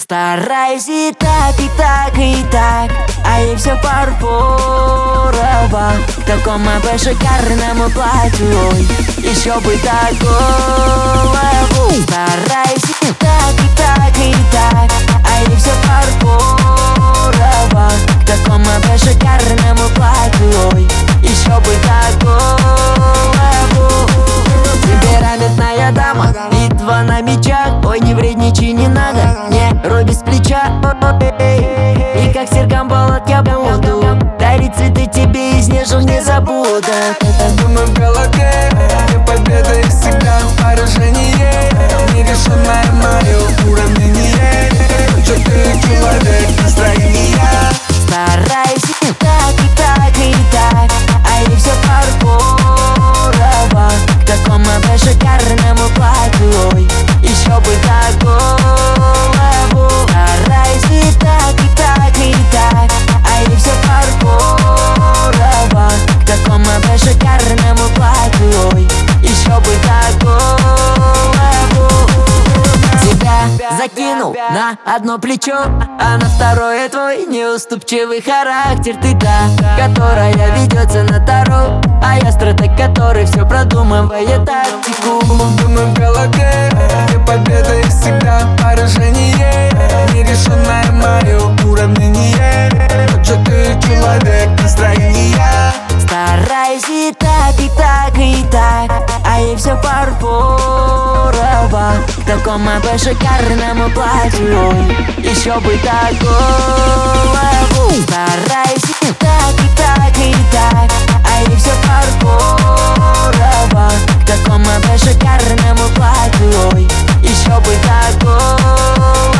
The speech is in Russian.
Стараюсь и так, и так, и так, а ей все фарфорово. К такому бы шикарному платью, ой, еще бы такого. Стараюсь и так, и так, и так, а ей все фарфорово. К такому бы шикарному платью, ой, еще бы такого. Темпераментная дама, битва на мечах. Ой, не вредничай, не надо, не руби с плеча. И как серкам болот я буду дарить цветы тебе из нежных не забуду. Думаю в голове, где победа и всегда поражение. Нерешенное мое уравнение. Что ты человек настроения. Стараюсь и так, и так, и так, а ей все фарфорово. К такому бы шикарному платью, ой, еще бы такого. Стараюсь и так, и так, и так, а ей все фарфорово. К такому бы шикарному платью, ой, еще бы такого. Тебя закинул на одно плечо, а на второе твой неуступчивый характер. Ты та, которая ведется на таро, а я стратег, который все продумывает тактику. Думаю в голове, где победа и всегда поражение. Нерешенное мое уравнение. Что ты человек настроения. Стараюсь и так, и так, и так, а ей все фарфорово. К такому бы шикарному платью, ой, еще бы такого. Стараюсь и так, и так, и так, а ей все фарфорово. К такому бы шикарному платью, ой, еще бы такого.